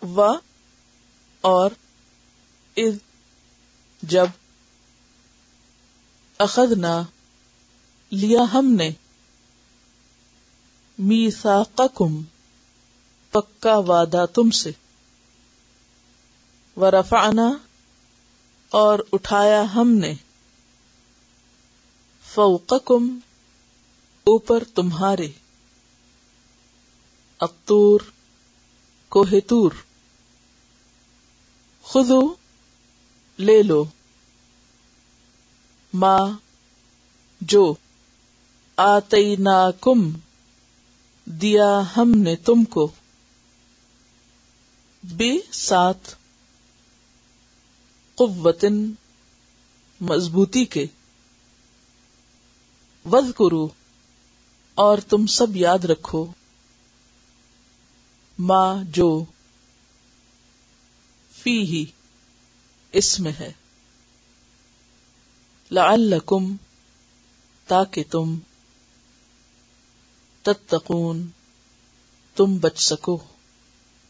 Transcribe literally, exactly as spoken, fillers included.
و اور اذ جب اخذنا لیا ہم نے میثاقکم پکا وعدہ تم سے ورفعنا اور اٹھایا ہم نے فوقکم اوپر تمہارے الطور کوہ طور خذو لے لو ما جو آتیناکم دیا ہم نے تم کو بے ساتھ قوتن مضبوطی کے وذکرو اور تم سب یاد رکھو ما جو فی ہی اس میں ہے لعلکم تاکہ تم تتقون تم بچ سکو